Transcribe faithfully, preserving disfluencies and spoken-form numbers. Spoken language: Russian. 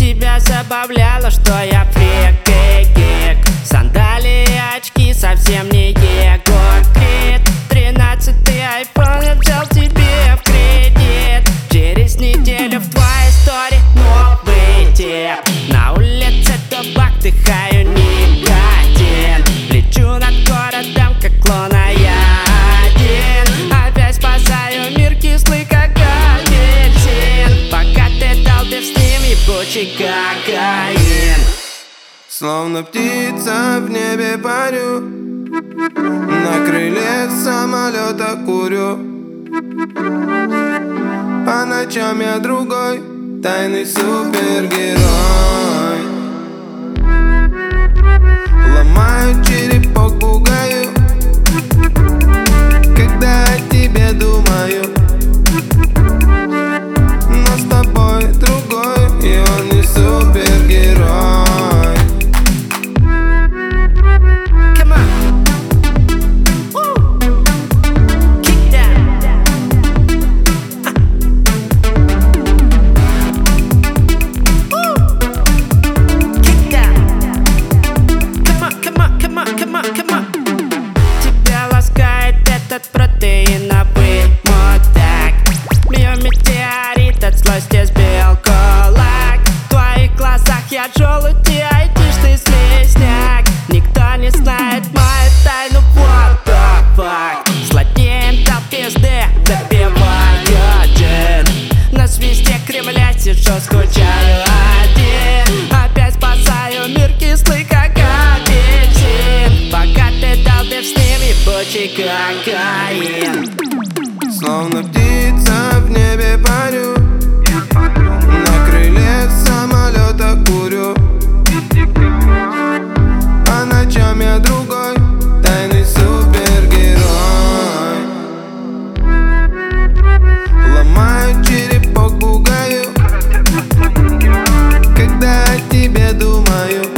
Тебя забавляло, что я фрик и гик. Сандалии и очки совсем не Егор Крид. Тринадцатый айфон я взял тебе в кредит. Через неделю в твоей истории новый тип. На улице табак, дыхаю никотин. Лечу над городом, как луна, я один. Опять спасаю мир, кислый, как апельсин. Пока ты долбишь с ним ебучий кокаин. Словно птица в небе парю, на крыле самолета курю. По ночам я другой, тайный супергерой. Ломаю черепок, пугаю, когда о тебе думаю. Но с тобой другой, и он не супергерой. Тебя ласкает этот протеиновый мудак. Биометеорит от злости сбил кулак. В твоих глазах я желудь и айтишь ты слизняк. Никто не знает мою тайну, what the fuck. Сладнее дал пизды, допиваю джин. На свисте Кремля сижу, скучаю один. Опять спасаю мир, кислый, как апельсин. Пока ты долбишь с ним ебучий кокаин. Словно птица в небе парю, на крыле самолета курю. По ночам я другой, тайный супергерой. Ломаю черепок, пугаю, когда о тебе думаю.